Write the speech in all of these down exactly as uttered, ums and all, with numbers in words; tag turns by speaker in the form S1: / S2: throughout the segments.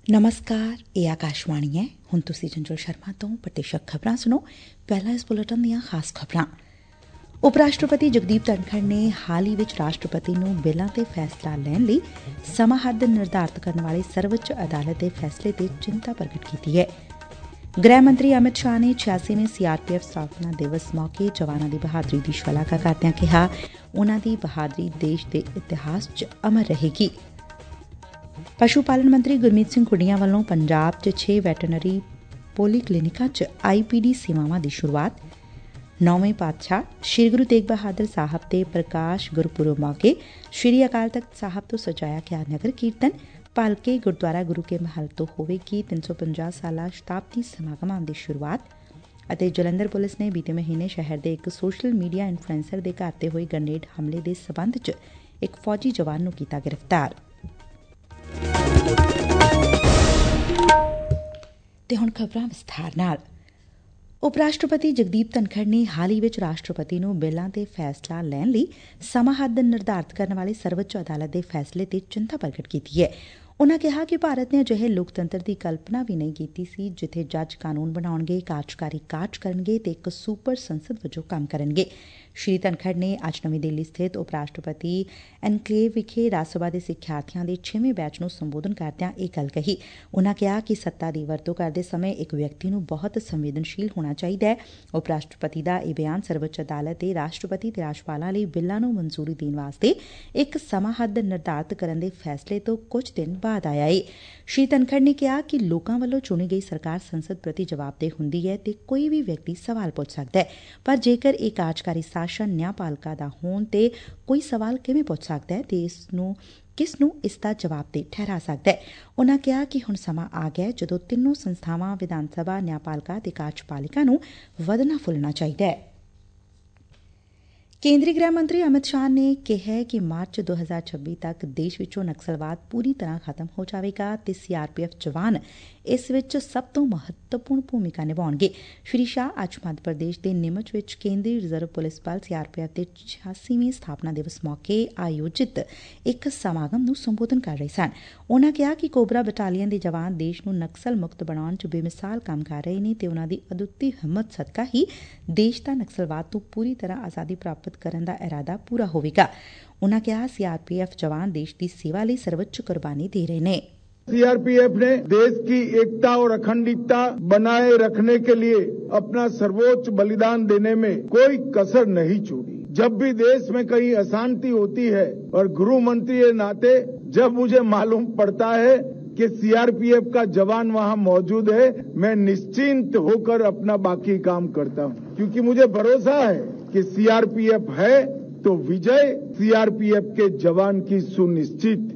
S1: ਨਮਸਕਾਰ, ਇਹ ਆਕਾਸ਼ਵਾਣੀ ਹੈ। ਹੁਣ ਤੁਸੀਂ ਚੰਚਲ ਸ਼ਰਮਾ ਤੋਂ ਪ੍ਰਤੀਸ਼ਕ ਖਬਰਾਂ ਸੁਣੋ। ਪਹਿਲਾਂ ਇਸ ਬੁਲੇਟਿਨ ਦੀਆਂ ਖਾਸ ਖਬਰਾਂ। ਉਪ ਰਾਸ਼ਟਰਪਤੀ ਜਗਦੀਪ ਧਨਖੜ ਨੇ ਹਾਲ ਹੀ ਵਿੱਚ ਰਾਸ਼ਟਰਪਤੀ ਨੂੰ ਬਿੱਲਾਂ ਤੇ ਫੈਸਲਾ ਲੈਣ ਲਈ ਸਮਾਂ ਹੱਦ ਨਿਰਧਾਰਤ ਕਰਨ ਵਾਲੇ ਸਰਵਉੱਚ ਅਦਾਲਤ ਦੇ ਫੈਸਲੇ ਤੇ ਚਿੰਤਾ ਪ੍ਰਗਟ ਕੀਤੀ ਹੈ। ਗ੍ਰਹਿ ਮੰਤਰੀ ਅਮਿਤ ਸ਼ਾਹ ਨੇ ਛਿਆਸੀਵੇਂ ਸੀ ਆਰ ਪੀ ਐਫ਼ ਸਥਾਪਨਾ ਦਿਵਸ ਮੌਕੇ ਜਵਾਨਾਂ ਦੀ ਬਹਾਦਰੀ ਦੀ ਸ਼ਲਾਘਾ ਕਰਦਿਆਂ ਕਿਹਾ, ਉਨੂਾਂ ਦੀ ਬਹਾਦਰੀ ਦੇਸ਼ ਦੇ ਇਤਿਹਾਸ 'ਚ ਅਮਰ ਰਹੇਗੀ। ਪਸ਼ੂ ਪਾਲਣ ਮੰਤਰੀ ਗੁਰਮੀਤ ਸਿੰਘ ਖੁੱਡੀਆਂ ਵੱਲੋਂ ਪੰਜਾਬ 'ਚ ਛੇ ਵੈਟਰਨਰੀ ਪੋਲੀ ਕਲੀਨਿਕਾਂ 'ਚ ਆਈ ਪੀ ਡੀ ਸੇਵਾਵਾਂ ਦੀ ਸ਼ੁਰੂਆਤ। ਨੌਵੇਂ ਪਾਤਸ਼ਾਹ ਸ੍ਰੀ ਗੁਰੂ ਤੇਗ ਬਹਾਦਰ ਸਾਹਿਬ ਦੇ ਪ੍ਰਕਾਸ਼ ਗੁਰਪੁਰਬ ਮੌਕੇ ਸ੍ਰੀ ਅਕਾਲ ਤਖ਼ਤ ਸਾਹਿਬ ਤੋਂ ਸਜਾਇਆ ਗਿਆ ਨਗਰ ਕੀਰਤਨ। ਭਲਕੇ ਗੁਰਦੁਆਰਾ ਗੁਰੂ ਕੇ ਮਹਲ ਤੋਂ ਹੋਵੇਗੀ ਤਿੰਨ ਸੌ ਪੰਜਾਹ ਸਾਲਾ ਸ਼ਤਾਬਦੀ ਸਮਾਗਮਾਂ ਦੀ ਸ਼ੁਰੂਆਤ। ਅਤੇ ਜਲੰਧਰ ਪੁਲਿਸ ਨੇ ਬੀਤੇ ਮਹੀਨੇ ਸ਼ਹਿਰ ਦੇ ਇੱਕ ਸੋਸ਼ਲ ਮੀਡੀਆ ਇਨਫਲੂਐਂਸਰ ਦੇ ਘਰ ਤੇ ਹੋਏ ਗ੍ਰਨੇਡ ਹਮਲੇ ਦੇ ਸਬੰਧ 'ਚ ਇੱਕ ਫੌਜੀ ਜਵਾਨ ਨੂੰ ਕੀਤਾ ਗ੍ਰਿਫਤਾਰ। ਤੇ ਹੁਣ ਖਬਰਾਂ ਵਿਸਥਾਰ ਨਾਲ। ਉਪ ਰਾਸ਼ਟਰਪਤੀ ਜਗਦੀਪ ਧਨਖੜ ਨੇ ਹਾਲ ਹੀ ਵਿੱਚ ਰਾਸ਼ਟਰਪਤੀ ਨੂੰ ਬਿੱਲਾਂ ਤੇ ਫੈਸਲਾ ਲੈਣ ਲਈ ਸਮਾਂ ਹੱਦ ਨਿਰਧਾਰਤ ਕਰਨ ਵਾਲੇ ਸਰਵਉੱਚ ਅਦਾਲਤ ਦੇ ਫੈਸਲੇ ਤੇ ਚਿੰਤਾ ਪ੍ਰਗਟ ਕੀਤੀ ਹੈ। ਉਨੂਾਂ ਕਿਹਾ ਕਿ ਭਾਰਤ ਨੇ ਅਜਿਹੇ ਲੋਕਤੰਤਰ ਦੀ ਕਲਪਨਾ ਵੀ ਨਹੀਂ ਕੀਤੀ ਸੀ ਜਿੱਥੇ ਜੱਜ ਕਾਨੂੰਨ ਬਣਾਉਣਗੇ, ਕਾਰਜਕਾਰੀ ਕਾਰਜ ਕਰਨਗੇ ਤੇ ਇੱਕ ਸੁਪਰ ਸੰਸਦ ਵਜੋਂ ਕੰਮ ਕਰਨਗੇ। ਸ੍ਰੀ ਧਨਖੜ ਨੇ ਅੱਜ ਨਵੀਂ ਦਿੱਲੀ ਸਥਿਤ ਉਪ ਰਾਸ਼ਟਰਪਤੀ ਐਨਕਲੇਵ ਵਿਖੇ ਰਾਜ ਸਭਾ ਦੇ ਸਿੱਖਿਆਰਥੀਆਂ ਦੇ ਛੇਵੇਂ ਬੈਚ ਨੂੰ ਸੰਬੋਧਨ ਕਰਦਿਆਂ ਇਹ ਗੱਲ ਕਹੀ। ਉਨੂਾਂ ਕਿਹਾ ਕਿ ਸੱਤਾ ਦੀ ਵਰਤੋਂ ਕਰਦੇ ਸਮੇਂ ਇੱਕ ਵਿਅਕਤੀ ਨੂੰ ਬਹੁਤ ਸੰਵੇਦਨਸ਼ੀਲ ਹੋਣਾ ਚਾਹੀਦਾ ਹੈ। ਉਪ ਰਾਸ਼ਟਰਪਤੀ ਦਾ ਇਹ ਬਿਆਨ ਸਰਵਉੱਚ ਅਦਾਲਤ ਦੇ ਰਾਸ਼ਟਰਪਤੀ ਤੇ ਰਾਜਪਾਲਾਂ ਲਈ ਬਿੱਲਾਂ ਨੂੰ ਮਨਜ਼ੂਰੀ ਦੇਣ ਵਾਸਤੇ ਇੱਕ ਸਮਾਂ ਹੱਦ ਨਿਰਧਾਰਤ ਕਰਨ ਦੇ ਫੈਸਲੇ ਤੋਂ ਕੁਝ ਦਿਨ ਬਾਅਦ ਆਇਆ ਏ। ਸ੍ਰੀ ਧਨਖੜ ਨੇ ਕਿਹਾ ਕਿ ਲੋਕਾਂ ਵੱਲੋਂ ਚੁਣੀ ਗਈ ਸਰਕਾਰ ਸੰਸਦ ਪ੍ਰਤੀ ਜਵਾਬਦੇਹ ਹੁੰਦੀ ਹੈ ਤੇ ਕੋਈ ਵੀ ਵਿਅਕਤੀ ਸਵਾਲ ਪੁੱਛ ਸਕਦਾ ਹੈ, ਪਰ ਜੇਕਰ ਇਹ ਕਾਰਜਕਾਰੀ ਸ਼ਾਸਨ ਨਿਆਂਪਾਲਿਕਾ ਦਾ ਹੋਣ ਤੇ ਕੋਈ ਸਵਾਲ ਕਿਵੇਂ ਪੁੱਛ ਸਕਦਾ ਹੈ ਤੇ ਇਸ ਨੂੰ ਕਿਸ ਨੂੰ ਇਸ ਦਾ ਜਵਾਬਦੇਹ ਠਹਿਰਾ ਸਕਦਾ ਹੈ। ਉਨੂਾਂ ਕਿਹਾ ਕਿ ਹੁਣ ਸਮਾਂ ਆ ਗਿਆ ਜਦੋਂ ਤਿੰਨੋਂ ਸੰਸਥਾਵਾਂ ਵਿਧਾਨ ਸਭਾ, ਨਿਆਂਪਾਲਿਕਾ ਤੇ ਕਾਰਜਪਾਲਿਕਾ ਨੂੰ ਵਧਣਾ ਫੁੱਲਣਾ ਚਾਹੀਦਾ ਹੈ। ਕੇਂਦਰੀ ਗ੍ਰਹਿ ਮੰਤਰੀ ਅਮਿਤ ਸ਼ਾਹ ਨੇ ਕਿਹੈ ਕਿ ਮਾਰਚ ਦੋ ਹਜ਼ਾਰ ਛੱਬੀ ਤੱਕ ਦੇਸ਼ ਵਿੱਚੋਂ ਨਕਸਲਵਾਦ ਪੂਰੀ ਤਰ੍ਹਾਂ ਖਤਮ ਹੋ ਜਾਵੇਗਾ ਤੇ ਸੀ ਆਰ ਪੀ ਐਫ਼ ਜਵਾਨ ਇਸ ਵਿੱਚ ਸਭ ਤੋਂ ਮਹੱਤਵਪੂਰਨ ਭੂਮਿਕਾ ਨਿਭਾਉਣਗੇ। ਸ੍ਰੀ ਸ਼ਾਹ ਅੱਜ ਮੱਧ ਪ੍ਰਦੇਸ਼ ਦੇ ਨੀਮਚ ਵਿੱਚ ਕੇਂਦਰੀ ਰਿਜ਼ਰਵ ਪੁਲਿਸ ਬਲ ਸੀ ਆਰ ਪੀ ਐਫ਼ ਦੇ ਛਿਆਸੀਵੇਂ ਸਥਾਪਨਾ ਦਿਵਸ ਮੌਕੇ ਆਯੋਜਿਤ ਇੱਕ ਸਮਾਗਮ ਨੂੰ ਸੰਬੋਧਨ ਕਰ ਰਹੇ ਸਨ। ਉਨੂਾਂ ਕਿਹਾ ਕਿ ਕੋਬਰਾ ਬਟਾਲੀਅਨ ਦੇ ਜਵਾਨ ਦੇਸ਼ ਨੂੰ ਨਕਸਲ ਮੁਕਤ ਬਣਾਉਣ 'ਚ ਬੇਮਿਸਾਲ ਕੰਮ ਕਰ ਰਹੇ ਨੇ ਤੇ ਉਨੂਾਂ ਦੀ ਅਦੁੱਤੀ ਹਿੰਮਤ ਸਦਕਾ ਹੀ ਦੇਸ਼ ਦਾ ਨਕਸਲਵਾਦ ਤੋਂ ਪੂਰੀ ਤਰ੍ਹਾਂ ਆਜ਼ਾਦੀ ਪ੍ਰਾਪਤ ਕਰਨ ਦਾ ਇਰਾਦਾ ਪੂਰਾ ਹੋਵੇਗਾ। ਉਨੂਾਂ ਕਿਹਾ ਸੀ ਆਰ ਪੀ ਐਫ਼ ਜਵਾਨ ਦੇਸ਼ ਦੀ ਸੇਵਾ ਲਈ ਸਰਵਉੱਚ ਕੁਰਬਾਨੀ ਦੇ ਰਹੇ ਨੇ।
S2: सी आर पी एफ ने देश की एकता और अखंडता बनाए रखने के लिए अपना सर्वोच्च बलिदान देने में कोई कसर नहीं छोड़ी। जब भी देश में कहीं अशांति होती है और गृह मंत्री के नाते जब मुझे मालूम पड़ता है कि सी आर पी एफ का जवान वहां मौजूद है, मैं निश्चिंत होकर अपना बाकी काम करता हूं, क्योंकि मुझे भरोसा है कि सी आर पी एफ है तो Vijay C R P F के जवान की सुनिश्चित।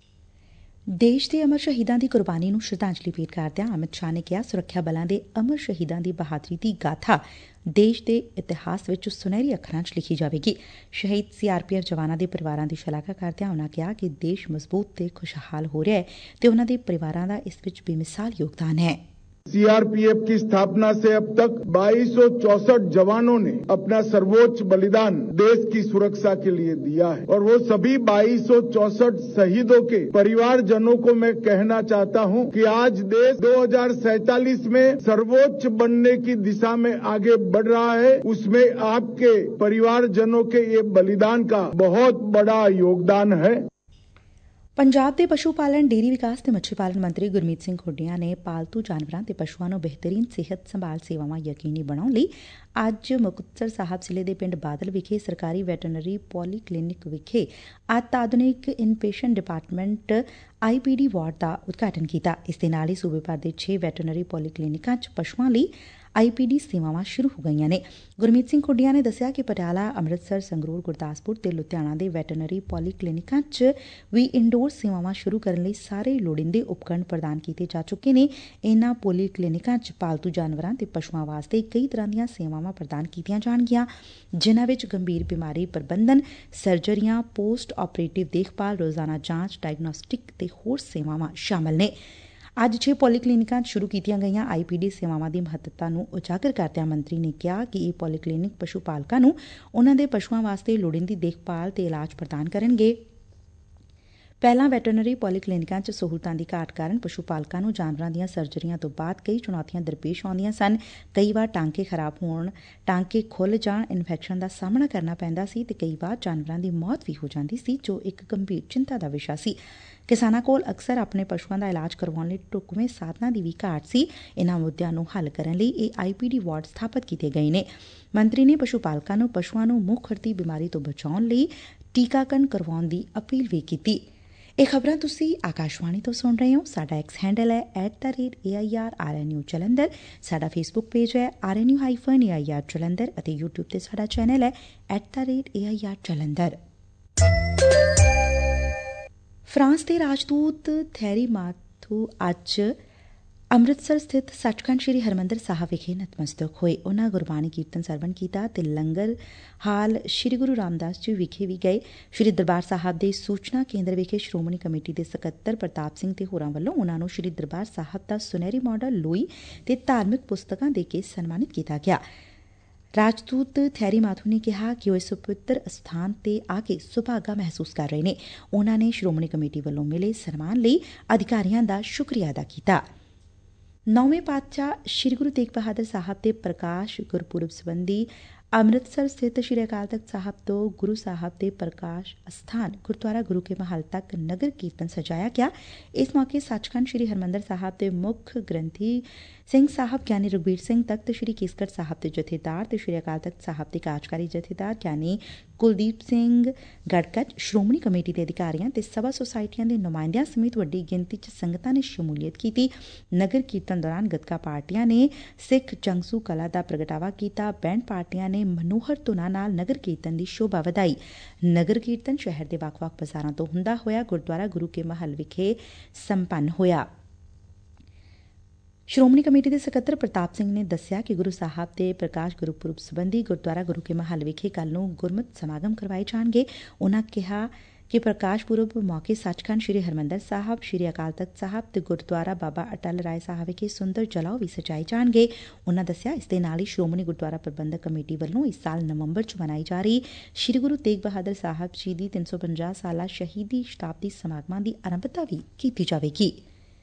S1: ਦੇਸ਼ ਦੇ ਅਮਰ ਸ਼ਹੀਦਾਂ ਦੀ ਕੁਰਬਾਨੀ ਨੂੰ ਸ਼ਰਧਾਂਜਲੀ ਭੇਟ ਕਰਦਿਆਂ ਅਮਿਤ ਸ਼ਾਹ ਨੇ ਕਿਹਾ, ਸੁਰੱਖਿਆ ਬਲਾਂ ਦੇ ਅਮਰ ਸ਼ਹੀਦਾਂ ਦੀ ਬਹਾਦਰੀ ਦੀ ਗਾਥਾ ਦੇਸ਼ ਦੇ ਇਤਿਹਾਸ ਵਿੱਚ ਸੁਨਹਿਰੀ ਅੱਖਰਾਂ 'ਚ ਲਿਖੀ ਜਾਵੇਗੀ। ਸ਼ਹੀਦ ਸੀ ਆਰ ਪੀ ਐਫ਼ ਜਵਾਨਾਂ ਦੇ ਪਰਿਵਾਰਾਂ ਦੀ ਸ਼ਲਾਘਾ ਕਰਦਿਆਂ ਉਨੂਾਂ ਕਿਹਾ ਕਿ ਦੇਸ਼ ਮਜ਼ਬੂਤ ਤੇ ਖੁਸ਼ਹਾਲ ਹੋ ਰਿਹਾ ਹੈ ਤੇ ਉਨੂਾਂ ਦੇ ਪਰਿਵਾਰਾਂ ਦਾ ਇਸ ਵਿੱਚ ਬੇਮਿਸਾਲ ਯੋਗਦਾਨ ਹੈ।
S2: सी आर पी एफ की स्थापना से अब तक बाईस सौ चौसठ जवानों ने अपना सर्वोच्च बलिदान देश की सुरक्षा के लिए दिया है और वो सभी बाईस सौ चौसठ शहीदों के परिवारजनों को मैं कहना चाहता हूं कि आज देश दो हज़ार सैंतालीस में सर्वोच्च बनने की दिशा में आगे बढ़ रहा है। उसमें आपके परिवारजनों के ये बलिदान का बहुत बड़ा योगदान है।
S1: ਪੰਜਾਬ ਦੇ ਪਸ਼ੂ ਪਾਲਣ, ਡੇਅਰੀ ਵਿਕਾਸ ਤੇ ਮੱਛੀ ਪਾਲਣ ਮੰਤਰੀ ਗੁਰਮੀਤ ਸਿੰਘ ਖੁੱਡੀਆਂ ਨੇ ਪਾਲਤੂ ਜਾਨਵਰਾਂ ਤੇ ਪਸ਼ੂਆਂ ਨੂੰ ਬਿਹਤਰੀਨ ਸਿਹਤ ਸੰਭਾਲ ਸੇਵਾਵਾਂ ਯਕੀਨੀ ਬਣਾਉਣ ਲਈ ਅੱਜ ਮੁਕਤਸਰ ਸਾਹਿਬ ਜ਼ਿਲ੍ਹੇ ਦੇ ਪਿੰਡ ਬਾਦਲ ਵਿਖੇ ਸਰਕਾਰੀ ਵੈਟਰਨਰੀ ਪੋਲੀ ਕਲੀਨਿਕ ਵਿਖੇ ਅਤਿ ਆਧੁਨਿਕ inpatient department I P D ward ਦਾ ਉਦਘਾਟਨ ਕੀਤਾ। ਇਸ ਦੇ ਨਾਲ ਹੀ ਸੂਬੇ ਭਰ ਦੇ ਛੇ ਵੈਟਰਨਰੀ ਪੋਲੀ ਕਲੀਨਿਕਾਂ 'ਚ ਪਸ਼ੂਆਂ ਲਈ ਆਈ ਪੀ ਡੀ ਸੇਵਾਵਾਂ ਸ਼ੁਰੂ ਹੋ ਗਈਆਂ ਨੇ। ਗੁਰਮੀਤ ਸਿੰਘ ਖੁੱਡੀਆਂ ਨੇ ਦੱਸਿਆ ਕਿ ਪਟਿਆਲਾ, ਅੰਮ੍ਰਿਤਸਰ, ਸੰਗਰੂਰ, ਗੁਰਦਾਸਪੁਰ ਤੇ ਲੁਧਿਆਣਾ ਦੇ ਵੈਟਰਨਰੀ ਪੋਲੀ ਕਲੀਨਿਕਾਂ 'ਚ ਵੀ ਇੰਡੋਰ ਸੇਵਾਵਾਂ ਸ਼ੁਰੂ ਕਰਨ ਲਈ ਸਾਰੇ ਲੋੜੀਂਦੇ ਉਪਕਰਨ ਪ੍ਰਦਾਨ ਕੀਤੇ ਜਾ ਚੁੱਕੇ ਨੇ। ਇਨ੍ਹਾਂ ਪੋਲੀ ਕਲੀਨਿਕਾਂ 'ਚ ਪਾਲਤੂ ਜਾਨਵਰਾਂ ਤੇ ਪਸ਼ੂਆਂ ਵਾਸਤੇ ਕਈ ਤਰ੍ਹਾਂ ਦੀਆਂ ਸੇਵਾਵਾਂ ਪ੍ਰਦਾਨ ਕੀਤੀਆਂ ਜਾਣਗੀਆਂ, ਜਿਨ੍ਹਾਂ ਵਿੱਚ ਗੰਭੀਰ ਬਿਮਾਰੀ ਪ੍ਰਬੰਧਨ, ਸਰਜਰੀਆਂ, ਪੋਸਟ ਆਪਰੇਟਿਵ ਦੇਖਭਾਲ, ਰੋਜ਼ਾਨਾ ਜਾਂਚ, ਡਾਇਗਨੋਸਟਿਕ ਤੇ ਹੋਰ ਸੇਵਾਵਾਂ ਸ਼ਾਮਲ ਨੇ। ਅੱਜ ਛੇ ਪੋਲੀ ਕਲੀਨਿਕਾਂ 'ਚ ਸ਼ੁਰੂ ਕੀਤੀਆਂ ਗਈਆਂ ਆਈ ਪੀ ਡੀ ਸੇਵਾਵਾਂ ਦੀ ਮਹੱਤਤਾ ਨੂੰ ਉਜਾਗਰ ਕਰਦਿਆਂ ਮੰਤਰੀ ਨੇ ਕਿਹਾ ਕਿ ਇਹ ਪੋਲੀ ਕਲੀਨਿਕ ਪਸ਼ੂ ਪਾਲਕਾਂ ਨੂੰ ਉਨੂਾਂ ਦੇ ਪਸ਼ੂਆਂ ਵਾਸਤੇ ਲੋੜੀਂਦੀ ਦੇਖਭਾਲ ਤੇ ਇਲਾਜ ਪ੍ਰਦਾਨ ਕਰਨਗੇ। ਪਹਿਲਾਂ ਵੈਟਰਨਰੀ ਪੋਲੀਕਲੀਨਿਕਾਂ 'ਚ ਸਹੂਲਤਾਂ ਦੀ ਘਾਟ ਕਾਰਨ ਪਸ਼ੂ ਪਾਲਕਾਂ ਨੂੰ ਜਾਨਵਰਾਂ ਦੀਆਂ ਸਰਜਰੀਆਂ ਤੋਂ ਬਾਅਦ ਕਈ ਚੁਣੌਤੀਆਂ ਦਰਪੇਸ਼ ਆਉਂਦੀਆਂ ਸਨ। ਕਈ ਵਾਰ ਟਾਂਕੇ ਖਰਾਬ ਹੋਣ, ਟਾਂਕੇ ਖੁੱਲ੍ਹ ਜਾਣ, ਇਨਫੈਕਸ਼ਨ ਦਾ ਸਾਹਮਣਾ ਕਰਨਾ ਪੈਂਦਾ ਸੀ ਤੇ ਕਈ ਵਾਰ ਜਾਨਵਰਾਂ ਦੀ ਮੌਤ ਵੀ ਹੋ ਜਾਂਦੀ ਸੀ, ਜੋ ਇੱਕ ਗੰਭੀਰ ਚਿੰਤਾ ਦਾ ਵਿਸ਼ਾ ਸੀ। ਕਿਸਾਨਾਂ ਕੋਲ ਅਕਸਰ ਆਪਣੇ ਪਸ਼ੂਆਂ ਦਾ ਇਲਾਜ ਕਰਵਾਉਣ ਲਈ ਢੁਕਵੇਂ ਸਾਧਨਾਂ ਦੀ ਵੀ ਘਾਟ ਸੀ। ਇਨ੍ਹਾਂ ਮੁੱਦਿਆਂ ਨੂੰ ਹੱਲ ਕਰਨ ਲਈ ਇਹ ਆਈ ਪੀ ਡੀ ਵਾਰਡ ਸਥਾਪਤ ਕੀਤੇ ਗਏ ਨੇ। ਮੰਤਰੀ ਨੇ ਪਸ਼ੂ ਪਾਲਕਾਂ ਨੂੰ ਪਸ਼ੂਆਂ ਨੂੰ ਮੁੱਖ ਖੁਰਦੀ ਬਿਮਾਰੀ ਤੋਂ ਬਚਾਉਣ ਲਈ ਟੀਕਾਕਰਨ ਕਰਵਾਉਣ ਦੀ ਅਪੀਲ ਵੀ ਕੀਤੀ। ਇਹ ਖਬਰਾਂ ਤੁਸੀਂ ਆਕਾਸ਼ਵਾਣੀ ਤੋਂ ਸੁਣ ਰਹੇ ਹੋ। ਸਾਡਾ ਐਕਸ ਹੈਂਡਲ ਹੈ at the rate A I R R N U Jalandhar. ਸਾਡਾ ਫੇਸਬੁੱਕ ਪੇਜ ਹੈ R N U hyphen A I R Jalandhar ਅਤੇ ਯੂਟਿਊਬ ਤੇ ਸਾਡਾ ਚੈਨਲ ਹੈ at the rate A I R Jalandhar. France ਦੇ ਰਾਜਦੂਤ ਥੈਰੀ ਮਾਥੂ ਅੱਜ ਅੰਮ੍ਰਿਤਸਰ ਸਥਿਤ ਸੱਚਖੰਡ ਸ੍ਰੀ ਹਰਿਮੰਦਰ ਸਾਹਿਬ ਵਿਖੇ ਨਤਮਸਤਕ ਹੋਏ। ਉਨ੍ਹਾਂ ਗੁਰਬਾਣੀ ਕੀਰਤਨ ਸਰਵਣ ਕੀਤਾ ਤੇ ਲੰਗਰ ਹਾਲ ਸ੍ਰੀ ਗੁਰੂ ਰਾਮਦਾਸ ਜੀ ਵਿਖੇ ਵੀ ਗਏ। ਸ੍ਰੀ ਦਰਬਾਰ ਸਾਹਿਬ ਦੇ ਸੂਚਨਾ ਕੇਂਦਰ ਵਿਖੇ ਸ਼੍ਰੋਮਣੀ ਕਮੇਟੀ ਦੇ ਸਕੱਤਰ ਪ੍ਰਤਾਪ ਸਿੰਘ ਤੇ ਹੋਰਾਂ ਵੱਲੋਂ ਉਨ੍ਹਾਂ ਨੂੰ ਸ੍ਰੀ ਦਰਬਾਰ ਸਾਹਿਬ ਦਾ ਸੁਨਹਿਰੀ ਮਾਡਲ ਲੋਈ ਤੇ ਧਾਰਮਿਕ ਪੁਸਤਕਾਂ ਦੇ ਕੇ ਸਨਮਾਨਿਤ ਕੀਤਾ ਗਿਆ। ਰਾਜਦੂਤ ਥੈਰੀ ਮਾਥੂ ਨੇ ਕਿਹਾ ਕਿ ਉਹ ਇਸ ਪਵਿੱਤਰ ਅਸਥਾਨ ਤੇ ਆ ਕੇ ਸੁਭਾਗਾ ਮਹਿਸੂਸ ਕਰ ਰਹੇ ਨੇ। ਉਨ੍ਹਾਂ ਨੇ ਸ਼੍ਰੋਮਣੀ ਕਮੇਟੀ ਵੱਲੋਂ ਮਿਲੇ ਸਨਮਾਨ ਲਈ ਅਧਿਕਾਰੀਆਂ ਦਾ ਸ਼ੁਕਰੀਆ ਅਦਾ ਕੀਤਾ। ਨੌਵੇਂ ਪਾਤਸ਼ਾਹ ਸ੍ਰੀ ਗੁਰੂ ਤੇਗ ਬਹਾਦਰ ਸਾਹਿਬ ਦੇ ਪ੍ਰਕਾਸ਼ ਗੁਰਪੁਰਬ ਸਬੰਧੀ ਅੰਮ੍ਰਿਤਸਰ ਸਥਿਤ ਸ੍ਰੀ ਅਕਾਲ ਤਖ਼ਤ ਸਾਹਿਬ ਤੋਂ ਗੁਰੂ ਸਾਹਿਬ ਦੇ ਪ੍ਰਕਾਸ਼ ਅਸਥਾਨ ਗੁਰਦੁਆਰਾ ਗੁਰੂ ਕੇ ਮਹਲ ਤੱਕ ਨਗਰ ਕੀਰਤਨ ਸਜਾਇਆ ਗਿਆ। ਇਸ ਮੌਕੇ ਸੱਚਖੰਡ ਸ੍ਰੀ ਹਰਿਮੰਦਰ ਸਾਹਿਬ ਦੇ ਮੁੱਖ ਗ੍ਰੰਥੀ ਸਿੰਘ ਸਾਹਿਬ ਗਿਆਨੀ ਰਘਬੀਰ ਸਿੰਘ ਤਖ਼ਤ ਸ੍ਰੀ ਕੇਸਗੜ੍ਹ ਸਾਹਿਬ ਦੇ ਜਥੇਦਾਰ ਤੇ ਸ੍ਰੀ ਅਕਾਲ ਤਖ਼ਤ ਸਾਹਿਬ ਦੇ ਕਾਰਜਕਾਰੀ ਜਥੇਦਾਰ ਗਿਆਨੀ ਕੁਲਦੀਪ ਸਿੰਘ ਗੜਕੱਚ, ਸ਼੍ਰੋਮਣੀ ਕਮੇਟੀ ਦੇ ਅਧਿਕਾਰੀਆਂ ਤੇ ਸਭਾ ਸੁਸਾਇਟੀਆਂ ਦੇ ਨੁਮਾਇੰਦਿਆਂ ਸਮੇਤ ਵੱਡੀ ਗਿਣਤੀ 'ਚ ਸੰਗਤਾਂ ਨੇ ਸ਼ਮੂਲੀਅਤ ਕੀਤੀ। ਨਗਰ ਕੀਰਤਨ ਦੌਰਾਨ ਗੱਤਕਾ ਪਾਰਟੀਆਂ ਨੇ ਸਿੱਖ ਜੰਗਸੂ ਕਲਾ ਦਾ ਪ੍ਰਗਟਾਵਾ ਕੀਤਾ। ਬੈਂਡ ਪਾਰਟੀਆਂ ਨੇ ਮਨੋਹਰ ਧੁਨਾਂ ਨਾਲ ਨਗਰ ਕੀਰਤਨ ਦੀ ਸ਼ੋਭਾ ਵਧਾਈ। ਨਗਰ ਕੀਰਤਨ ਸ਼ਹਿਰ ਦੇ ਵੱਖ-ਵੱਖ ਬਾਜ਼ਾਰਾਂ ਤੋਂ ਹੁੰਦਾ ਹੋਇਆ ਗੁਰਦੁਆਰਾ ਗੁਰੂ ਕੇ ਮਹਲ ਵਿਖੇ ਸੰਪੰਨ ਹੋਇਆ। ਸ਼੍ਰੋਮਣੀ ਕਮੇਟੀ ਦੇ ਸਕੱਤਰ ਪ੍ਰਤਾਪ ਸਿੰਘ ਨੇ ਦੱਸਿਆ ਕਿ ਗੁਰੂ ਸਾਹਿਬ ਦੇ ਪ੍ਰਕਾਸ਼ ਗੁਰਪੁਰਬ ਸਬੰਧੀ ਗੁਰਦੁਆਰਾ ਗੁਰੂ ਕੇ ਮਹਲ ਵਿਖੇ ਕੱਲ੍ਹ ਨੂੰ ਗੁਰਮਤਿ ਸਮਾਗਮ ਕਰਵਾਏ ਜਾਣਗੇ। ਉਨ੍ਹਾਂ ਕਿਹਾ ਕਿ ਪ੍ਰਕਾਸ਼ ਪੁਰਬ ਮੌਕੇ ਸੱਚਖੰਡ ਸ੍ਰੀ ਹਰਿਮੰਦਰ ਸਾਹਿਬ, ਸ੍ਰੀ ਅਕਾਲ ਤਖ਼ਤ ਸਾਹਿਬ ਤੇ ਗੁਰਦੁਆਰਾ ਬਾਬਾ ਅਟਲ ਰਾਏ ਸਾਹਿਬ ਵਿਖੇ ਸੁੰਦਰ ਜਲਾਓ ਵੀ ਸਜਾਏ ਜਾਣਗੇ। ਉਨ੍ਹਾਂ ਦੱਸਿਆ ਇਸ ਦੇ ਨਾਲ ਹੀ ਸ਼੍ਰੋਮਣੀ ਗੁਰਦੁਆਰਾ ਪ੍ਰਬੰਧਕ ਕਮੇਟੀ ਵੱਲੋਂ ਇਸ ਸਾਲ ਨਵੰਬਰ 'ਚ ਮਨਾਈ ਜਾ ਰਹੀ ਸ੍ਰੀ ਗੁਰੂ ਤੇਗ ਬਹਾਦਰ ਸਾਹਿਬ ਜੀ ਦੀ ਤਿੰਨ ਸੌ ਪੰਜਾਹ ਸਾਲਾ ਸ਼ਹੀਦੀ ਸ਼ਤਾਬਦੀ ਸਮਾਗਮਾਂ ਦੀ ਆਰੰਭਤਾ ਵੀ ਕੀਤੀ ਜਾਵੇਗੀ।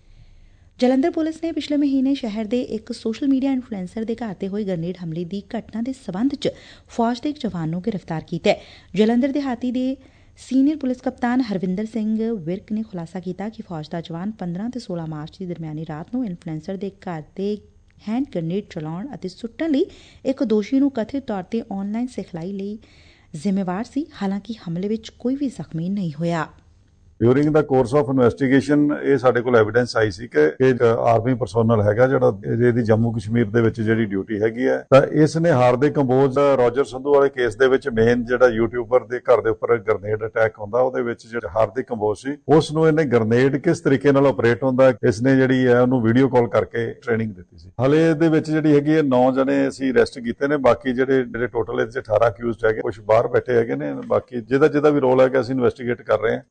S1: ਜਲੰਧਰ ਪੁਲਿਸ ਨੇ ਪਿਛਲੇ ਮਹੀਨੇ ਸ਼ਹਿਰ ਦੇ ਇੱਕ ਸੋਸ਼ਲ ਮੀਡੀਆ ਇਨਫਲੂਐਂਸਰ ਦੇ ਘਰ ਤੇ ਹੋਏ ਗ੍ਰਨੇਡ ਹਮਲੇ ਦੀ ਘਟਨਾ ਦੇ ਸਬੰਧ 'ਚ ਫੌਜ ਦੇ ਇੱਕ ਜਵਾਨ ਨੂੰ ਗ੍ਰਿਫਤਾਰ ਕੀਤਾ ਹੈ। ਜਲੰਧਰ ਦਿਹਾਤੀ ਦੇ ਸੀਨੀਅਰ ਪੁਲਿਸ ਕਪਤਾਨ ਹਰਵਿੰਦਰ ਸਿੰਘ ਵਿਰਕ ਨੇ ਖੁਲਾਸਾ ਕੀਤਾ ਕਿ ਫੌਜ ਦਾ ਜਵਾਨ ਪੰਦਰਾਂ ਤੇ ਸੋਲਾਂ ਮਾਰਚ ਦੀ ਦਰਮਿਆਨੀ ਰਾਤ ਨੂੰ ਇਨਫਲੂਐਂਸਰ ਦੇ ਘਰ ਤੇ ਹੈਂਡ ਗ੍ਰਨੇਡ ਚਲਾਉਣ ਅਤੇ ਸੁੱਟਣ ਲਈ ਇੱਕ ਦੋਸ਼ੀ ਨੂੰ ਕਥਿਤ ਤੌਰ ਤੇ ਆਨਲਾਈਨ ਸਿਖਲਾਈ ਲਈ ਜ਼ਿੰਮੇਵਾਰ ਸੀ। ਹਾਲਾਂਕਿ ਹਮਲੇ ਵਿੱਚ ਕੋਈ ਵੀ ਜ਼ਖਮੀ ਨਹੀਂ ਹੋਇਆ।
S3: During the course of investigation ਇਹ ਸਾਡੇ ਕੋਲ ਐਵੀਡੈਂਸ ਆਈ ਸੀ ਕਿ ਇਹ ਆਰਮੀ ਪਰਸਨਲ ਹੈਗਾ ਜਿਹੜਾ ਇਹਦੀ ਜੰਮੂ ਕਸ਼ਮੀਰ ਦੇ ਵਿੱਚ ਜਿਹੜੀ ਡਿਊਟੀ ਹੈਗੀ ਹੈ, ਤਾਂ ਇਸ ਨੇ ਹਾਰਦਿਕ ਕੰਬੋਜ ਰੋਜਰ ਸੰਧੂ ਵਾਲੇ ਕੇਸ ਦੇ ਵਿੱਚ ਮੇਨ ਜਿਹੜਾ ਯੂਟਿਊਬਰ ਦੇ ਘਰ ਦੇ ਉੱਪਰ ਗ੍ਰਨੇਡ ਅਟੈਕ ਹੁੰਦਾ, ਉਹਦੇ ਵਿੱਚ ਜਿਹੜਾ ਹਾਰਦਿਕ ਕੰਬੋਜ ਸੀ ਉਸ ਨੂੰ ਇਹਨੇ ਗ੍ਰਨੇਡ ਕਿਸ ਤਰੀਕੇ ਨਾਲ ਆਪਰੇਟ ਹੁੰਦਾ ਇਸ ਨੇ ਜਿਹੜੀ ਹੈ ਉਹਨੂੰ ਵੀਡੀਓ ਕਾਲ ਕਰਕੇ ਟ੍ਰੇਨਿੰਗ ਦਿੱਤੀ ਸੀ। ਹਾਲੇ ਇਹਦੇ ਵਿੱਚ ਜਿਹੜੀ ਹੈਗੀ ਹੈ ਨੌ ਜਣੇ ਅਸੀਂ ਅਰੈਸਟ ਕੀਤੇ ਨੇ। ਬਾਕੀ ਜਿਹੜੇ ਜਿਹੜੇ ਟੋਟਲ ਇਹਦੇ ਅਠਾਰਾਂ ਅਕਿਊਜ਼ਡ ਹੈਗੇ, ਕੁਝ ਬਾਹਰ ਬੈਠੇ ਹੈਗੇ ਨੇ। ਬਾਕੀ ਜਿਹਦਾ ਜਿਹਦਾ ਵੀ ਰੋਲ ਹੈਗਾ ਅਸੀਂ ਇਨਵੈਸਟੀਗੇਟ ਕਰ ਰਹੇ ਹਾਂ।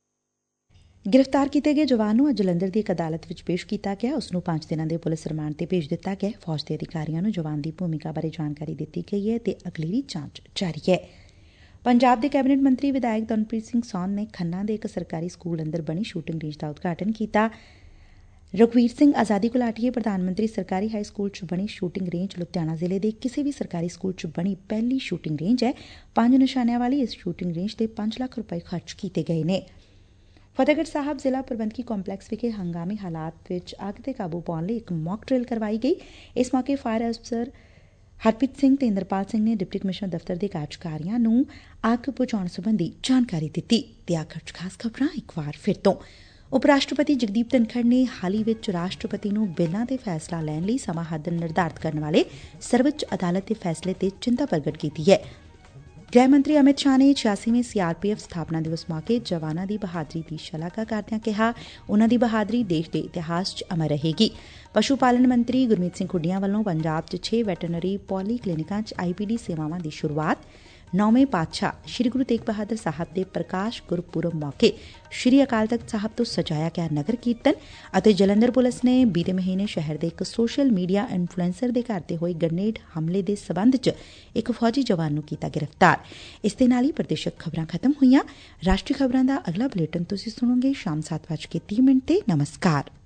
S1: ਗ੍ਰਿਫਤਾਰ ਕੀਤੇ ਗਏ ਜਵਾਨ ਨੂੰ ਅੱਜ ਜਲੰਧਰ ਦੀ ਇੱਕ ਅਦਾਲਤ ਵਿੱਚ ਪੇਸ਼ ਕੀਤਾ ਗਿਆ। ਉਸ ਨੂੰ ਪੰਜ ਦਿਨਾਂ ਦੇ ਪੁਲਿਸ ਰਿਮਾਂਡ ਤੇ ਭੇਜ ਦਿੱਤਾ ਗਿਆ। ਫੌਜ ਦੇ ਅਧਿਕਾਰੀਆਂ ਨੂੰ ਜਵਾਨ ਦੀ ਭੂਮਿਕਾ ਬਾਰੇ ਜਾਣਕਾਰੀ ਦਿੱਤੀ ਗਈ ਹੈ ਤੇ ਅਗਲੇਰੀ ਜਾਂਚ ਜਾਰੀ ਹੈ। ਪੰਜਾਬ ਦੇ ਕੈਬਨਿਟ ਮੰਤਰੀ ਵਿਧਾਇਕ ਦਨਪ੍ਰੀਤ ਸਿੰਘ ਸੌਨ ਨੇ ਖੰਨਾ ਦੇ ਇੱਕ ਸਰਕਾਰੀ ਸਕੂਲ ਅੰਦਰ ਬਣੀ ਸ਼ੂਟਿੰਗ ਰੇਂਜ ਦਾ ਉਦਘਾਟਨ ਕੀਤਾ। ਰਘਵੀਰ ਸਿੰਘ ਆਜ਼ਾਦੀ ਘੁਲਾਟੀਏ ਪ੍ਰਧਾਨ ਮੰਤਰੀ ਸਰਕਾਰੀ ਹਾਈ ਸਕੂਲ 'ਚ ਬਣੀ ਸ਼ੂਟਿੰਗ ਰੇਂਜ ਲੁਧਿਆਣਾ ਜ਼ਿਲ੍ਹੇ ਦੇ ਕਿਸੇ ਵੀ ਸਰਕਾਰੀ ਸਕੂਲ 'ਚ ਬਣੀ ਪਹਿਲੀ ਸ਼ੂਟਿੰਗ ਰੇਂਜ ਹੈ। ਪੰਜ ਨਿਸ਼ਾਨਿਆਂ ਵਾਲੀ ਇਸ ਸ਼ੂਟਿੰਗ ਰੇਂਜ ਤੇ ਪੰਜ ਲੱਖ ਰੁਪਏ ਖਰਚ ਕੀਤੇ ਗਏ ਨੇ। ਫਤਿਹਗੜ੍ਹ ਸਾਹਿਬ ਜ਼ਿਲ੍ਹਾ ਪ੍ਰਬੰਧਕੀ ਕੰਪਲੈਕਸ ਵਿਖੇ ਹੰਗਾਮੀ ਹਾਲਾਤ ਵਿੱਚ ਅੱਗ ਤੇ ਕਾਬੂ ਪਾਉਣ ਲਈ ਇੱਕ ਮੌਕ ਡਰਿਲ ਕਰਵਾਈ ਗਈ। ਇਸ ਮੌਕੇ ਫਾਇਰ ਅਫਸਰ ਹਰਪ੍ਰੀਤ ਸਿੰਘ ਤੇ ਇੰਦਰਪਾਲ ਸਿੰਘ ਨੇ ਡਿਪਟੀ ਕਮਿਸ਼ਨਰ ਦਫ਼ਤਰ ਦੇ ਕਾਰਜਕਾਰੀਆਂ ਨੂੰ ਅੱਗ ਬੁਝਾਉਣ ਸੰਬੰਧੀ ਜਾਣਕਾਰੀ ਦਿੱਤੀ। ਤੇ ਆਖਰ 'ਚ ਖਾਸ ਖਬਰਾਂ ਇੱਕ ਵਾਰ ਫਿਰ ਤੋਂ। ਉਪ ਰਾਸ਼ਟਰਪਤੀ ਜਗਦੀਪ ਧਨਖੜ ਨੇ ਹਾਲ ਹੀ ਵਿੱਚ ਰਾਸ਼ਟਰਪਤੀ ਨੂੰ ਬਿੱਲਾਂ ਤੇ ਫੈਸਲਾ ਲੈਣ ਲਈ ਸਮਾਂ ਹੱਦ ਨਿਰਧਾਰਤ ਕਰਨ ਵਾਲੇ ਸਰਵਉੱਚ ਅਦਾਲਤ ਦੇ ਫੈਸਲੇ ਤੇ ਚਿੰਤਾ ਪ੍ਰਗਟ ਕੀਤੀ ਹੈ। ਗ੍ਰਹਿ ਮੰਤਰੀ ਅਮਿਤ ਸ਼ਾਹ ਨੇ ਛਿਆਸੀਵੇਂ ਸੀ ਆਰ ਪੀ ਐਫ ਸਥਾਪਨਾ ਦਿਵਸ ਮੌਕੇ ਜਵਾਨਾਂ ਦੀ ਬਹਾਦਰੀ ਦੀ ਸ਼ਲਾਘਾ ਕਰਦਿਆਂ ਕਿਹਾ ਉਨ੍ਹਾਂ ਦੀ ਬਹਾਦਰੀ ਦੇਸ਼ ਦੇ ਇਤਿਹਾਸ 'ਚ ਅਮਰ ਰਹੇਗੀ। ਪਸ਼ੂ ਪਾਲਣ ਮੰਤਰੀ ਗੁਰਮੀਤ ਸਿੰਘ ਖੁੱਡੀਆਂ ਵੱਲੋਂ ਪੰਜਾਬ 'ਚ ਛੇ ਵੈਟਰਨਰੀ ਪੋਲੀ ਕਲੀਨਿਕਾਂ 'ਚ ਆਈ ਪੀ ਡੀ ਸੇਵਾਵਾਂ ਦੀ ਸ਼ੁਰੂਆਤ। ਨੌਵੇਂ ਪਾਤਸ਼ਾਹ ਸ੍ਰੀ ਗੁਰੂ ਤੇਗ ਬਹਾਦਰ ਸਾਹਿਬ ਦੇ ਪ੍ਰਕਾਸ਼ ਗੁਰਪੁਰਬ ਮੌਕੇ ਸ੍ਰੀ ਅਕਾਲ ਤਖ਼ਤ ਸਾਹਿਬ ਤੋਂ ਸਜਾਇਆ ਗਿਆ ਨਗਰ ਕੀਰਤਨ ਅਤੇ ਜਲੰਧਰ ਪੁਲਿਸ ਨੇ ਬੀਤੇ ਮਹੀਨੇ ਸ਼ਹਿਰ ਦੇ ਇੱਕ ਸੋਸ਼ਲ ਮੀਡੀਆ ਇਨਫਲੂਐਂਸਰ ਦੇ ਘਰ ਤੇ ਹੋਏ ਗ੍ਰਨੇਡ ਹਮਲੇ ਦੇ ਸਬੰਧ 'ਚ ਇੱਕ ਫੌਜੀ ਜਵਾਨ ਨੂੰ ਕੀਤਾ ਗ੍ਰਿਫਤਾਰ। ਇਸ ਦੇ ਨਾਲ ਹੀ ਪ੍ਰਦੇਸ਼ਕ ਖਬਰਾਂ ਖਤਮ ਹੋਈਆਂ। ਰਾਸ਼ਟਰੀ ਖਬਰਾਂ ਦਾ ਅਗਲਾ ਬੁਲੇਟਿਨ ਤੁਸੀਂ ਸੁਣੋਗੇ ਸ਼ਾਮ ਸੱਤ ਵੱਜ ਕੇ ਤੀਹ ਮਿੰਟ ਤੇ। ਨਮਸਕਾਰ।